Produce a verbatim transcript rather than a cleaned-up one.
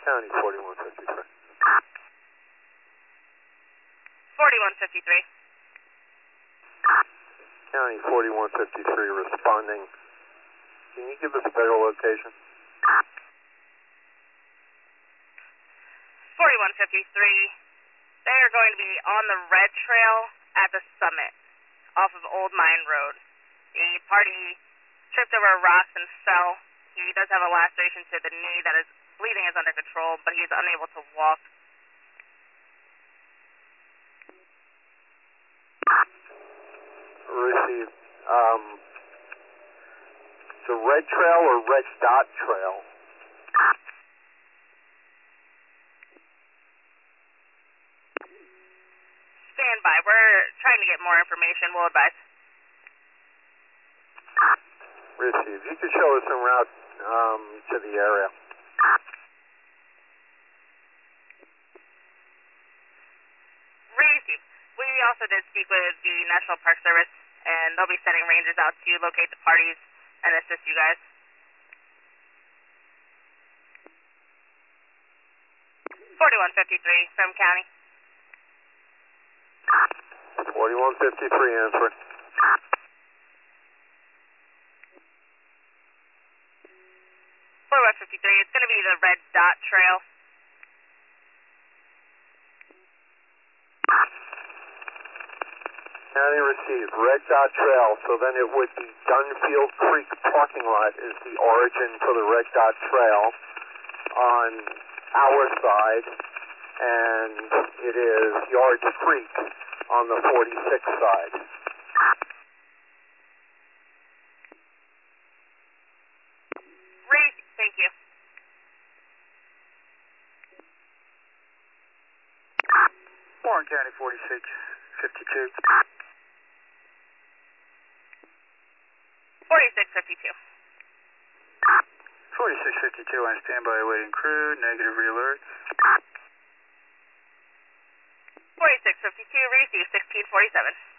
County forty-one fifty-three. forty-one fifty-three. County forty-one fifty-three responding. Can you give us a better location? forty-one fifty-three. They are going to be on the red trail at the summit off of Old Mine Road. The party tripped over rocks and fell. He does have a laceration to the knee that is bleeding is under control, but he is unable to walk. Received. Um, the red trail or red dot trail? Stand by. We're trying to get more information. We'll advise. Received. You could show us en route um, to the area. Received. We also did speak with the National Park Service, and they'll be sending rangers out to locate the parties and assist you guys. forty-one fifty-three from County. forty-one fifty-three answering. forty-one fifty-three, it's going to be the red dot trail. County received. Red dot trail, so then it would be Dunfield Creek parking lot is the origin for the red dot trail on our side, and it is Yards Creek on the forty-six side. Reese, thank you. Warren County forty-six fifty-two. forty-six fifty-two. forty-six fifty-two on standby awaiting crew, negative realert. forty-six fifty-two, receive sixteen forty-seven.